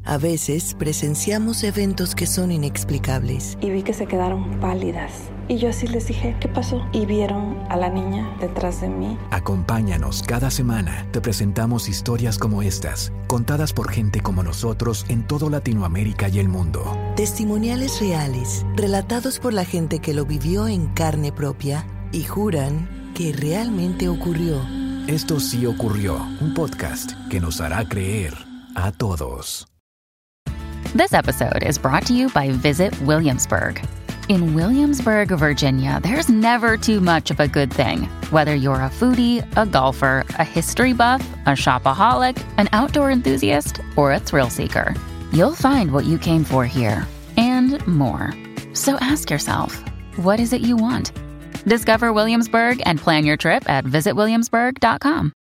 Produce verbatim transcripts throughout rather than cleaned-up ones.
A veces presenciamos eventos que son inexplicables. Y vi que se quedaron pálidas. Y yo así les dije, ¿qué pasó? Y vieron a la niña detrás de mí. Acompáñanos cada semana. Te presentamos historias como estas, contadas por gente como nosotros en toda Latinoamérica y el mundo. Testimoniales reales, relatados por la gente que lo vivió en carne propia y juran que realmente ocurrió. Esto sí ocurrió, un podcast que nos hará creer a todos. This episode is brought to you by Visit Williamsburg. In Williamsburg, Virginia, there's never too much of a good thing. Whether you're a foodie, a golfer, a history buff, a shopaholic, an outdoor enthusiast, or a thrill seeker, you'll find what you came for here and more. So ask yourself, what is it you want? Discover Williamsburg and plan your trip at visit williamsburg dot com.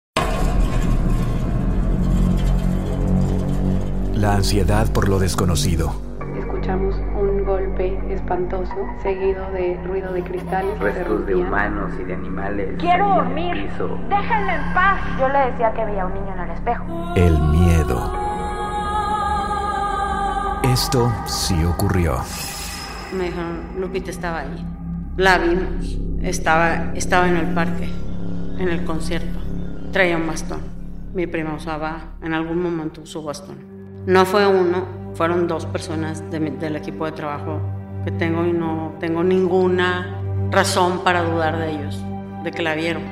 La ansiedad por lo desconocido. Escuchamos un golpe espantoso, seguido de ruido de cristales. Restos de humanos y de animales. ¡Quiero dormir! ¡Déjenme en paz! Yo le decía que veía un niño en el espejo. El miedo. Esto sí ocurrió. Me dijeron, Lupita estaba ahí. La vimos. Estaba, estaba en el parque, en el concierto. Traía un bastón. Mi prima usaba, en algún momento usó bastón. No fue uno, fueron dos personas de mi, del equipo de trabajo que tengo y no tengo ninguna razón para dudar de ellos, de que la vieron.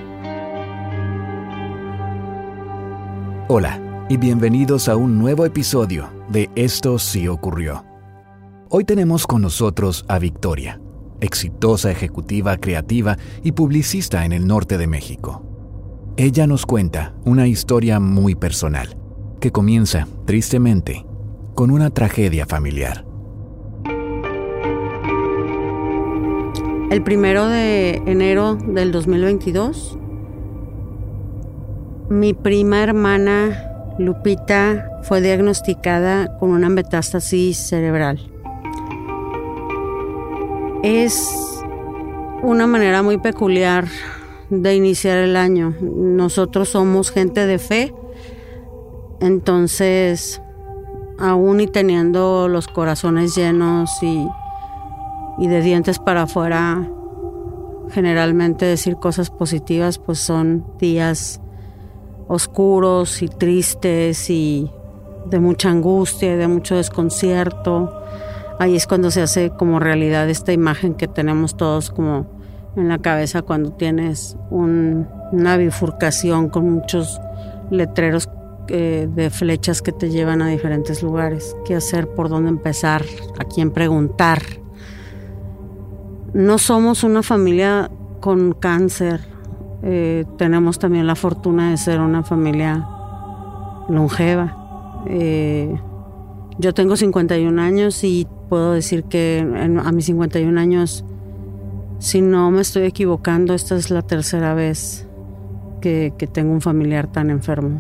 Hola y bienvenidos a un nuevo episodio de Esto sí ocurrió. Hoy tenemos con nosotros a Victoria, exitosa ejecutiva creativa y publicista en el norte de México. Ella nos cuenta una historia muy personal, que comienza, tristemente, con una tragedia familiar. El primero de enero del dos mil veintidós, mi prima hermana Lupita fue diagnosticada con una metástasis cerebral. Es una manera muy peculiar de iniciar el año. Nosotros somos gente de fe. Entonces, aún y teniendo los corazones llenos y, y de dientes para afuera, generalmente decir cosas positivas, pues son días oscuros y tristes y de mucha angustia y de mucho desconcierto. Ahí es cuando se hace como realidad esta imagen que tenemos todos como en la cabeza cuando tienes un, una bifurcación con muchos letreros Eh, de flechas que te llevan a diferentes lugares. ¿Qué hacer? ¿Por dónde empezar? ¿A quién preguntar? No somos una familia con cáncer. Eh, tenemos también la fortuna de ser una familia longeva. Eh, yo tengo cincuenta y un años y puedo decir que en, a mis cincuenta y un años, si no me estoy equivocando, esta es la tercera vez que, que tengo un familiar tan enfermo.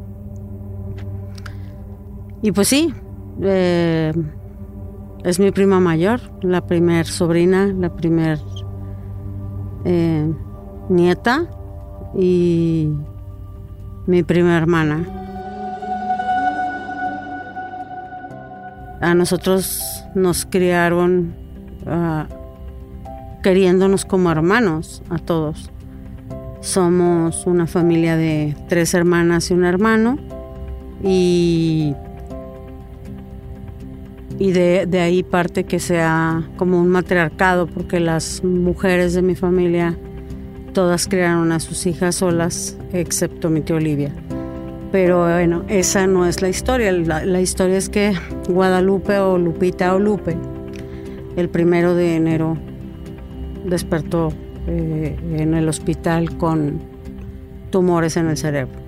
Y pues sí, eh, es mi prima mayor, la primer sobrina, la primer eh, nieta y mi prima hermana. A nosotros nos criaron uh, queriéndonos como hermanos, a todos. Somos una familia de tres hermanas y un hermano y... Y de, de ahí parte que sea como un matriarcado, porque las mujeres de mi familia todas criaron a sus hijas solas, excepto mi tía Olivia. Pero bueno, esa no es la historia. La, la historia es que Guadalupe o Lupita o Lupe, el primero de enero, despertó eh, en el hospital con tumores en el cerebro.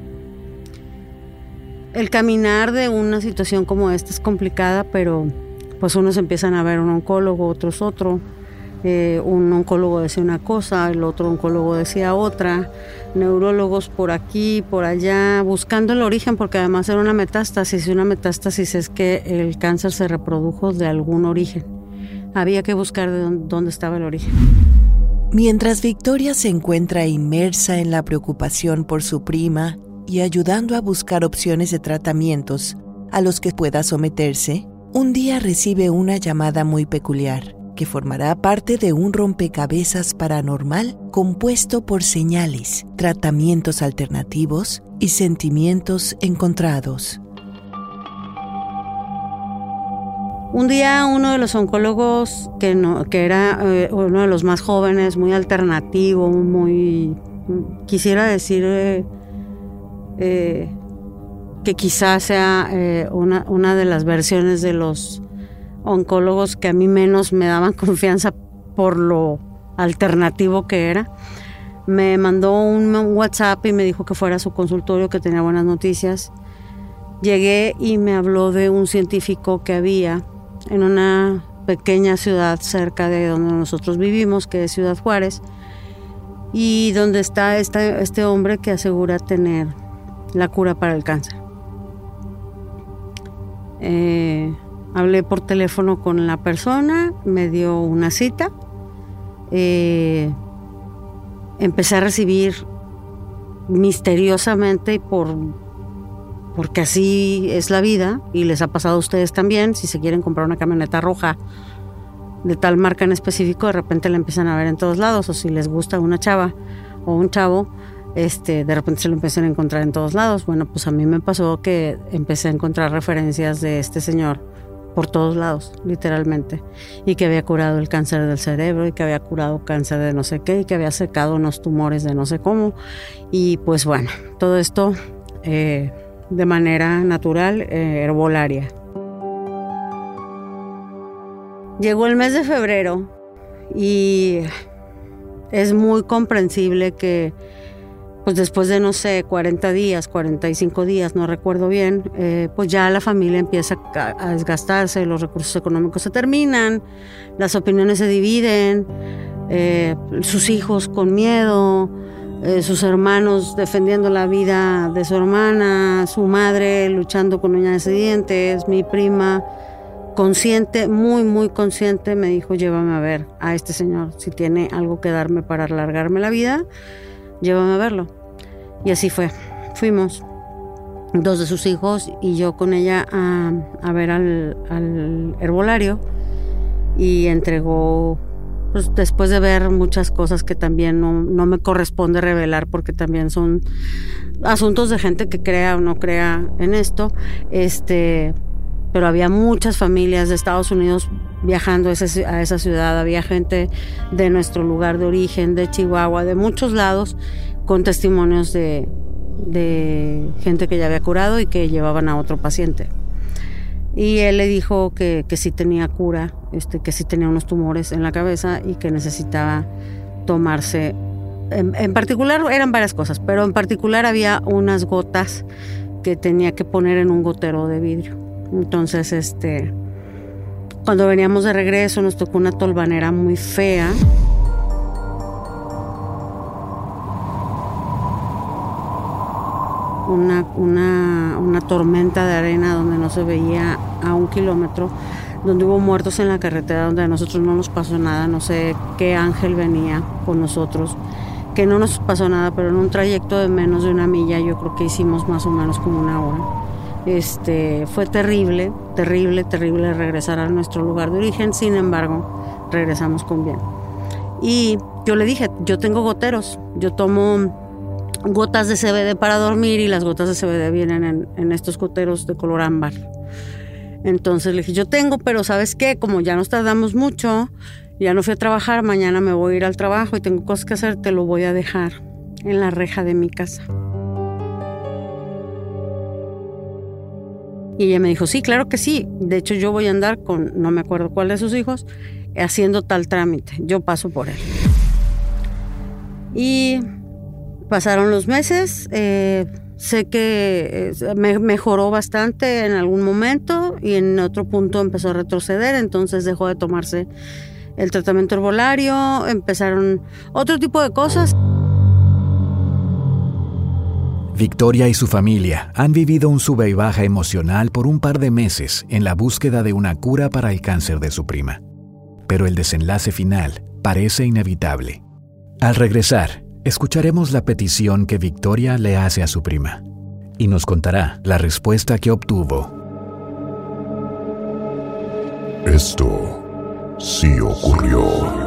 El caminar de una situación como esta es complicada, pero pues unos empiezan a ver un oncólogo, otros otro. Eh, un oncólogo decía una cosa, el otro oncólogo decía otra. Neurólogos por aquí, por allá, buscando el origen, porque además era una metástasis. Y una metástasis es que el cáncer se reprodujo de algún origen. Había que buscar de dónde, dónde estaba el origen. Mientras Victoria se encuentra inmersa en la preocupación por su prima y ayudando a buscar opciones de tratamientos, a los que pueda someterse, un día recibe una llamada muy peculiar, que formará parte de un rompecabezas paranormal compuesto por señales, tratamientos alternativos y sentimientos encontrados. Un día uno de los oncólogos, que, no, que era eh, uno de los más jóvenes, muy alternativo, muy, quisiera decir eh, eh, que quizás sea eh, una, una de las versiones de los oncólogos que a mí menos me daban confianza por lo alternativo que era, me mandó un WhatsApp y me dijo que fuera a su consultorio, que tenía buenas noticias. Llegué y me habló de un científico que había en una pequeña ciudad cerca de donde nosotros vivimos, que es Ciudad Juárez, y donde está este, este hombre que asegura tener la cura para el cáncer. Eh, hablé por teléfono con la persona, me dio una cita, eh, empecé a recibir misteriosamente, por porque así es la vida y les ha pasado a ustedes también, si se quieren comprar una camioneta roja de tal marca en específico, de repente la empiezan a ver en todos lados, o si les gusta una chava o un chavo, este, de repente se lo empiezan a encontrar en todos lados. Bueno, pues a mí me pasó que empecé a encontrar referencias de este señor por todos lados, literalmente, y que había curado el cáncer del cerebro, y que había curado cáncer de no sé qué, y que había secado unos tumores de no sé cómo, y pues bueno, todo esto eh, de manera natural, eh, herbolaria. Llegó el mes de febrero y es muy comprensible que pues después de, no sé, cuarenta días, cuarenta y cinco días, no recuerdo bien, eh, pues ya la familia empieza a, a desgastarse, los recursos económicos se terminan, las opiniones se dividen, eh, sus hijos con miedo, eh, sus hermanos defendiendo la vida de su hermana, su madre luchando con uñas y dientes, mi prima consciente, muy, muy consciente, me dijo: llévame a ver a este señor, si tiene algo que darme para alargarme la vida, llévame a verlo. Y así fue, fuimos dos de sus hijos y yo con ella a, a ver al, al herbolario, y entregó, pues después de ver muchas cosas que también no, no me corresponde revelar, porque también son asuntos de gente que crea o no crea en esto, este... pero había muchas familias de Estados Unidos viajando a esa, a esa ciudad, había gente de nuestro lugar de origen, de Chihuahua, de muchos lados, con testimonios de, de gente que ya había curado y que llevaban a otro paciente. Y él le dijo que, que sí tenía cura, este, que sí tenía unos tumores en la cabeza y que necesitaba tomarse, en, en particular eran varias cosas, pero en particular había unas gotas que tenía que poner en un gotero de vidrio. Entonces, este, cuando veníamos de regreso nos tocó una tolvanera muy fea. Una, una, una tormenta de arena donde no se veía a un kilómetro, donde hubo muertos en la carretera, donde a nosotros no nos pasó nada. No sé qué ángel venía con nosotros, que no nos pasó nada, pero en un trayecto de menos de una milla yo creo que hicimos más o menos como una hora. Este, fue terrible, terrible, terrible regresar a nuestro lugar de origen. Sin embargo, regresamos con bien. Y yo le dije: yo tengo goteros, yo tomo gotas de C B D para dormir, y las gotas de C B D vienen en, en estos goteros de color ámbar. Entonces le dije: yo tengo, pero ¿sabes qué? Como ya nos tardamos mucho, ya no fui a trabajar, mañana me voy a ir al trabajo y tengo cosas que hacer, te lo voy a dejar en la reja de mi casa. Y ella me dijo: sí, claro que sí. De hecho, yo voy a andar con, no me acuerdo cuál de sus hijos, haciendo tal trámite. Yo paso por él. Y pasaron los meses. Eh, sé que me mejoró bastante en algún momento y en otro punto empezó a retroceder. Entonces dejó de tomarse el tratamiento herbolario. Empezaron otro tipo de cosas. Victoria y su familia han vivido un sube y baja emocional por un par de meses en la búsqueda de una cura para el cáncer de su prima. Pero el desenlace final parece inevitable. Al regresar, escucharemos la petición que Victoria le hace a su prima y nos contará la respuesta que obtuvo. Esto sí ocurrió.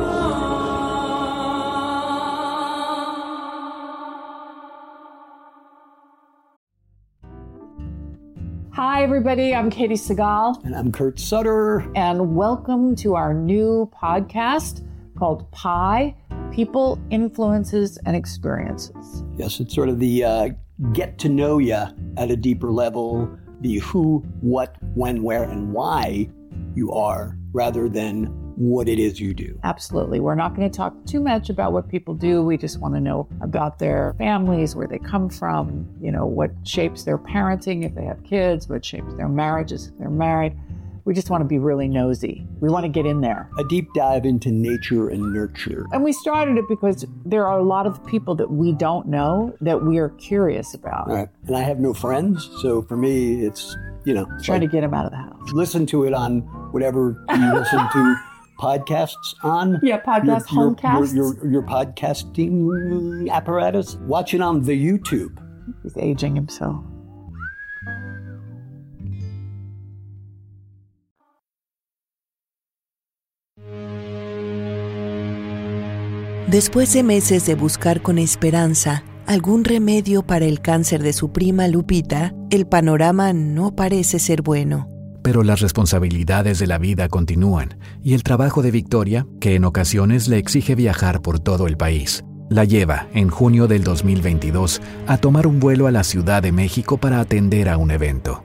Hi, everybody. I'm Katie Segal. And I'm Kurt Sutter. And welcome to our new podcast called Pi, People, Influences, and Experiences. Yes, it's sort of the uh, get to know you at a deeper level, the who, what, when, where, and why you are, rather than what it is you do. Absolutely. We're not going to talk too much about what people do. We just want to know about their families, where they come from, you know, what shapes their parenting if they have kids, what shapes their marriages if they're married. We just want to be really nosy. We want to get in there. A deep dive into nature and nurture. And we started it because there are a lot of people that we don't know that we are curious about. Right. And I have no friends, so for me, it's, you know. Trying like, to get them out of the house. Listen to it on whatever you listen to podcasts on. Yeah, podcast, your, homecasts. Your, your, your podcasting apparatus. Watch it on the YouTube. He's aging himself. Después de meses de buscar con esperanza algún remedio para el cáncer de su prima Lupita, el panorama no parece ser bueno. Pero las responsabilidades de la vida continúan y el trabajo de Victoria, que en ocasiones le exige viajar por todo el país, la lleva, en junio del dos mil veintidós, a tomar un vuelo a la Ciudad de México para atender a un evento.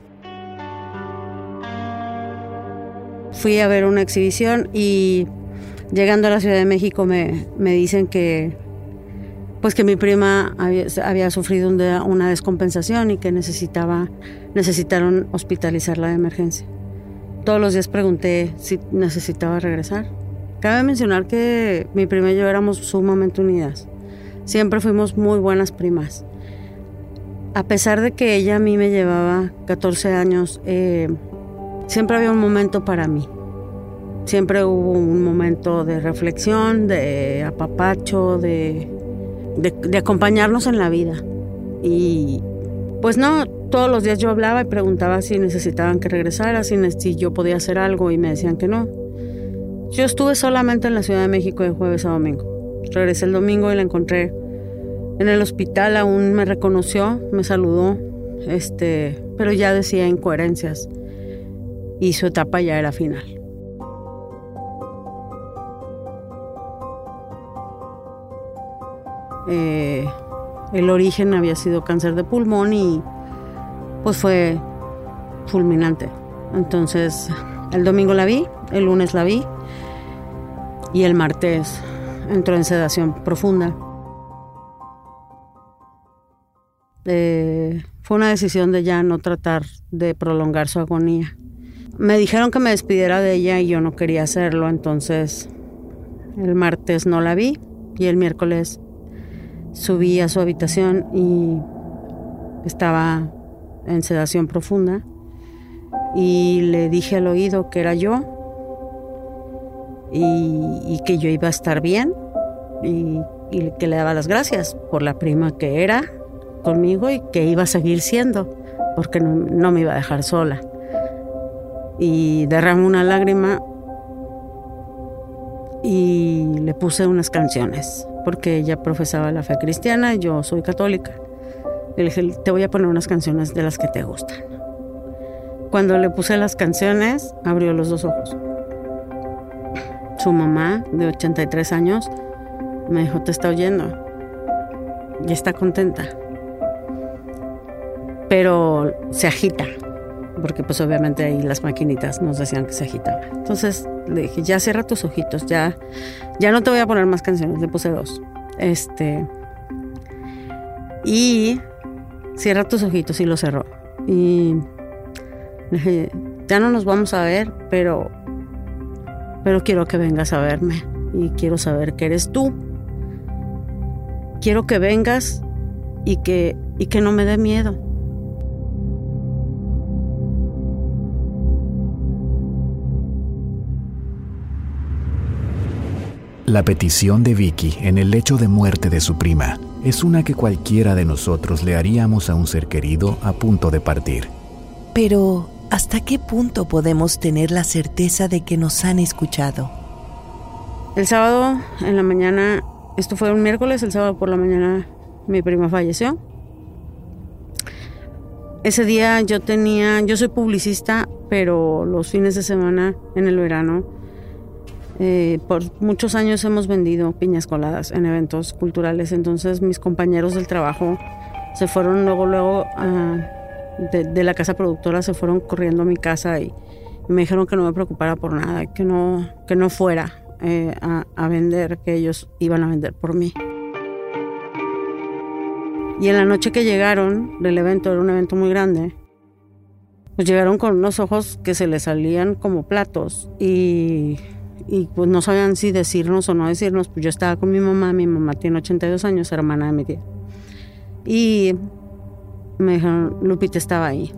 Fui a ver una exhibición y llegando a la Ciudad de México me, me dicen que, pues que mi prima había, había sufrido una, una descompensación y que necesitaba, necesitaron hospitalizarla de emergencia. Todos los días pregunté si necesitaba regresar. Cabe mencionar que mi prima y yo éramos sumamente unidas. Siempre fuimos muy buenas primas. A pesar de que ella a mí me llevaba catorce años, eh, siempre había un momento para mí. Siempre hubo un momento de reflexión, de apapacho, de, de, de acompañarnos en la vida. Y pues no, todos los días yo hablaba y preguntaba si necesitaban que regresara, si, si yo podía hacer algo y me decían que no. Yo estuve solamente en la Ciudad de México de jueves a domingo. Regresé el domingo y la encontré en el hospital, aún me reconoció, me saludó, este, pero ya decía incoherencias y su etapa ya era final. Eh, el origen había sido cáncer de pulmón y pues fue fulminante. Entonces el domingo la vi, el lunes la vi y el martes entró en sedación profunda. Eh, fue una decisión de ya no tratar de prolongar su agonía. Me dijeron que me despidiera de ella y yo no quería hacerlo, entonces el martes no la vi y el miércoles subí a su habitación y estaba en sedación profunda y le dije al oído que era yo y, y que yo iba a estar bien y, y que le daba las gracias por la prima que era conmigo y que iba a seguir siendo porque no, no me iba a dejar sola. Y derramé una lágrima y le puse unas canciones porque ella profesaba la fe cristiana y yo soy católica. Y le dije, te voy a poner unas canciones de las que te gustan. Cuando le puse las canciones, abrió los dos ojos. Su mamá, de ochenta y tres años, me dijo, te está oyendo. Y está contenta. Pero se agita, porque pues obviamente ahí las maquinitas nos decían que se agitaba. Entonces le dije, ya cierra tus ojitos, ya, ya no te voy a poner más canciones, le puse dos. Este, y cierra tus ojitos y lo cerró. Y le dije, ya no nos vamos a ver, pero, pero quiero que vengas a verme y quiero saber que eres tú. Quiero que vengas y que, y que no me dé miedo. La petición de Vicky en el lecho de muerte de su prima es una que cualquiera de nosotros le haríamos a un ser querido a punto de partir. Pero, ¿Hasta qué punto podemos tener la certeza de que nos han escuchado? El sábado en la mañana, esto fue un miércoles, el sábado por la mañana mi prima falleció. Ese día yo tenía, yo soy publicista, pero los fines de semana en el verano, eh, por muchos años hemos vendido piñas coladas en eventos culturales. Entonces mis compañeros del trabajo se fueron luego, luego a, de, de la casa productora, se fueron corriendo a mi casa y, y me dijeron que no me preocupara por nada, que no, que no fuera eh, a, a vender, que ellos iban a vender por mí. Y en la noche que llegaron del evento, era un evento muy grande, pues llegaron con unos ojos que se les salían como platos y, y pues no sabían si decirnos o no decirnos. Pues yo estaba con mi mamá, mi mamá tiene ochenta y dos años, hermana de mi tía. Y me dijeron, Lupita estaba ahí.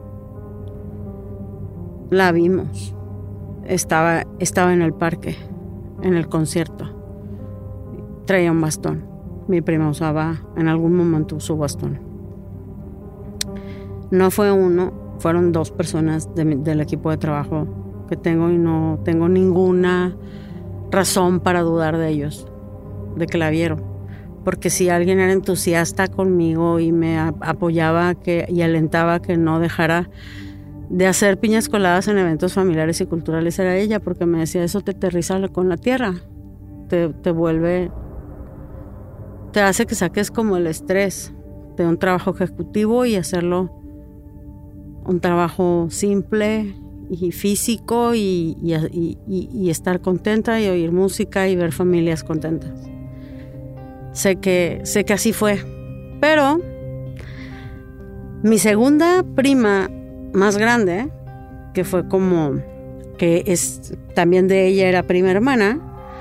La vimos. Estaba, estaba en el parque, en el concierto. Traía un bastón. Mi prima usaba en algún momento su bastón. No fue uno, fueron dos personas de mi, del equipo de trabajo que tengo y no tengo ninguna razón para dudar de ellos, de que la vieron. Porque si alguien era entusiasta conmigo y me a, apoyaba que, y alentaba que no dejara de hacer piñas coladas en eventos familiares y culturales, era ella, porque me decía, eso te aterriza con la tierra, te, te vuelve... te hace que saques como el estrés de un trabajo ejecutivo y hacerlo un trabajo simple y físico y, y, y, y estar contenta y oír música y ver familias contentas. Sé que, sé que así fue, pero mi segunda prima más grande, que fue como, que es también de ella, era prima hermana,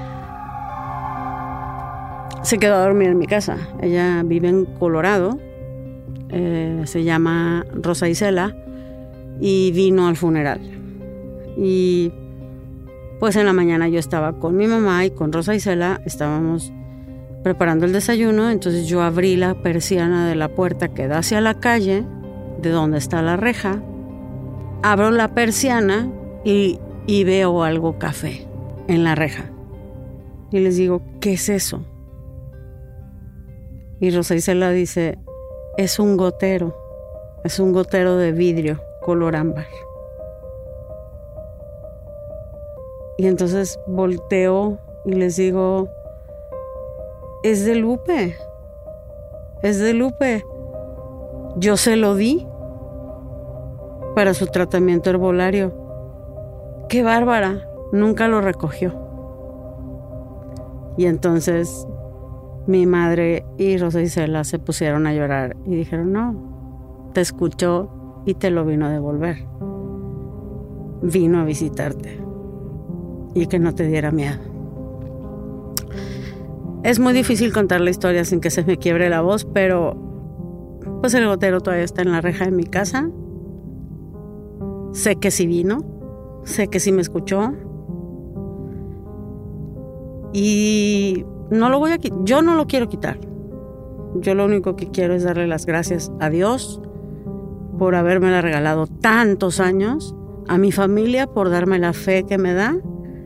se quedó a dormir en mi casa. Ella vive en Colorado, eh, se llama Rosa Isela, y vino al funeral. Y pues en la mañana yo estaba con mi mamá y con Rosa Isela, estábamos preparando el desayuno. Entonces yo abrí la persiana de la puerta que da hacia la calle, de donde está la reja. Abro la persiana y, y veo algo café en la reja. Y les digo, ¿qué es eso? Y Rosa Isela dice, es un gotero, es un gotero de vidrio color ámbar. Y entonces volteo y les digo, es de Lupe, es de Lupe. Yo se lo di para su tratamiento herbolario. ¡Qué bárbara! Nunca lo recogió. Y entonces mi madre y Rosa Isela se pusieron a llorar y dijeron, no, te escuchó y te lo vino a devolver. Vino a visitarte y que no te diera miedo. Es muy difícil contar la historia sin que se me quiebre la voz, pero pues el gotero todavía está en la reja de mi casa. Sé que sí vino, sé que sí me escuchó. Y no lo voy a quitar, yo no lo quiero quitar. Yo lo único que quiero es darle las gracias a Dios por habérmela regalado tantos años, a mi familia por darme la fe que me da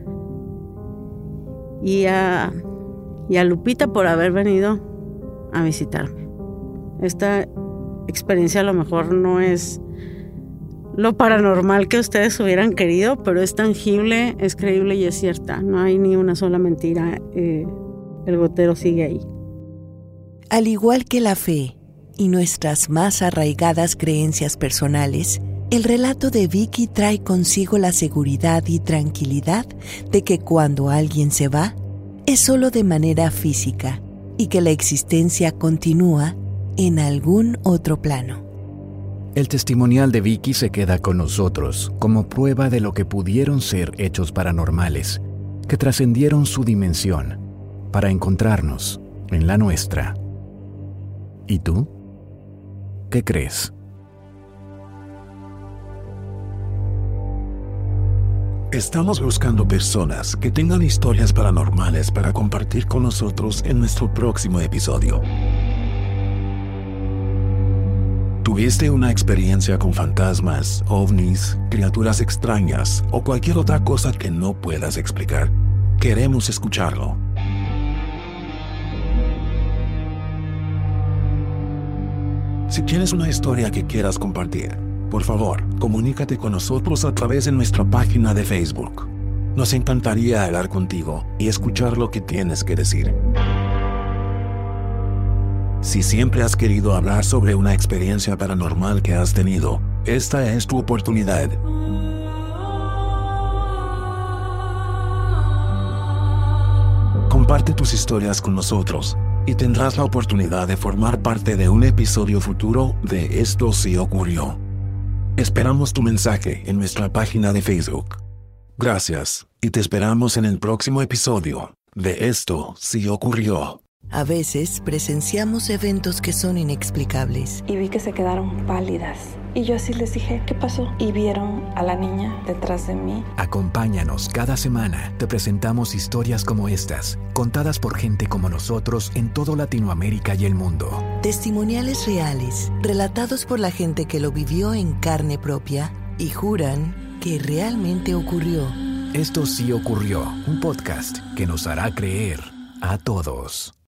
y a, y a Lupita por haber venido a visitarme. Esta experiencia a lo mejor no es lo paranormal que ustedes hubieran querido, pero es tangible, es creíble y es cierta. No hay ni una sola mentira. Eh, el gotero sigue ahí. Al igual que la fe y nuestras más arraigadas creencias personales, el relato de Vicky trae consigo la seguridad y tranquilidad de que cuando alguien se va, es solo de manera física y que la existencia continúa en algún otro plano. El testimonial de Vicky se queda con nosotros como prueba de lo que pudieron ser hechos paranormales, que trascendieron su dimensión para encontrarnos en la nuestra. ¿Y tú? ¿Qué crees? Estamos buscando personas que tengan historias paranormales para compartir con nosotros en nuestro próximo episodio. ¿Tuviste una experiencia con fantasmas, ovnis, criaturas extrañas o cualquier otra cosa que no puedas explicar? Queremos escucharlo. Si tienes una historia que quieras compartir, por favor, comunícate con nosotros a través de nuestra página de Facebook. Nos encantaría hablar contigo y escuchar lo que tienes que decir. Si siempre has querido hablar sobre una experiencia paranormal que has tenido, esta es tu oportunidad. Comparte tus historias con nosotros y tendrás la oportunidad de formar parte de un episodio futuro de Esto Sí Ocurrió. Esperamos tu mensaje en nuestra página de Facebook. Gracias, y te esperamos en el próximo episodio de Esto Sí Ocurrió. A veces presenciamos eventos que son inexplicables. Y vi que se quedaron pálidas. Y yo así les dije, ¿qué pasó? Y vieron a la niña detrás de mí. Acompáñanos cada semana. Te presentamos historias como estas, contadas por gente como nosotros en toda Latinoamérica y el mundo. Testimoniales reales, relatados por la gente que lo vivió en carne propia y juran que realmente ocurrió. Esto Sí Ocurrió, un podcast que nos hará creer a todos.